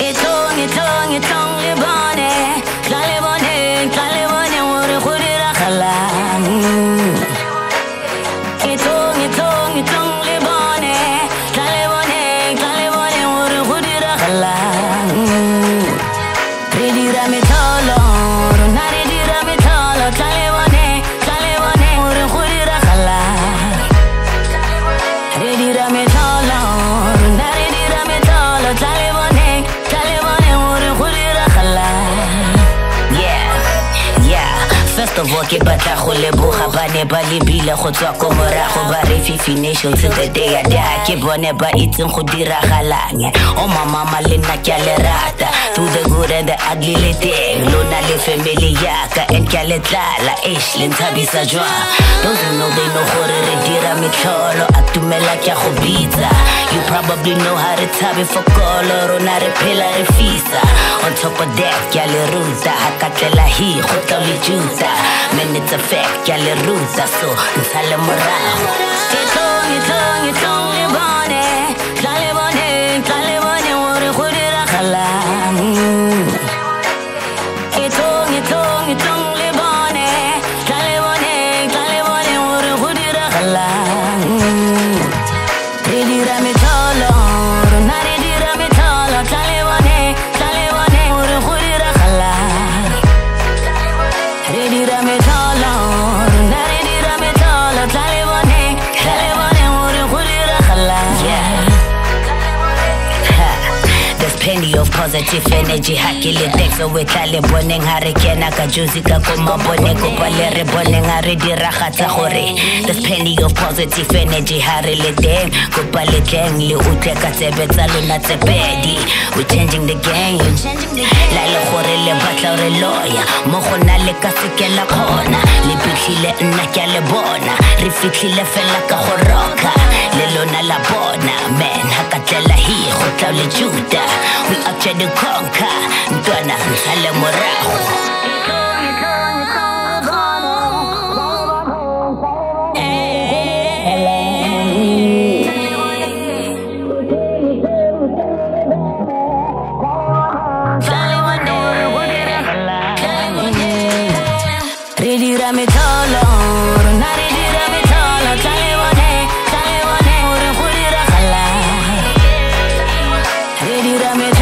itong libane, kalibane, wuri khudira khalang. Itong libane, kalibane, wuri khudira khalang. Ridira me tolo, naridira me tolo, kalibane, wuri khudira khalang. Ridira me tolo, naridira me tolo, kalibane, wuri khudira khalang. Yeah. First of all, ke batla go leboga bane ba lebile go tswa ko morago ba re financial to the day I die. Ke bone ba itseng go diragalang. Oh mama le nna ke a le rata through the good and the ugly le teng lona le family yaka and ke a le tlala ish le nthabisa jwang. Those who know they know gore re dira metlholo a tumela ke a go bitsa. You probably know how to tabe for kolo rona re phela re fisa. On top of that ke a le ruta ha ka tlela hi go tla le juta. Man, it's a fact, y'all a ruta, so nsale morago. Itong libane, kalibane, wuri khudira khalang. Itong libane, kalibane, wuri khudira khalang. Ridira me tolo, naridira me tolo, kalibane, wuri khudira khalang. Ridira me tolo, naridira me tolo, kalibane, wuri khudira khalang. There's plenty of positive energy, hakile tekso we tlale boneng ha re kena ka juicy ka ko mabone ko pale re boneng ha re dira khatsa gore. There's plenty of positive energy, ha re le teng ko pale tleng le utle ka tsebetsa lona tsepedi. We changing the game, la le gore le batla re loya mo gona le ka sekela khona le pitlile nna ke a le bona re fitlhile fela ka go roka le lona la bona man ha ka tlela hi go tla le juta. We up to the conquer, ntwana nsale morago. Ridira me tolo, naridira me tolo, kalibane, wuri khudira khalang. Ridira me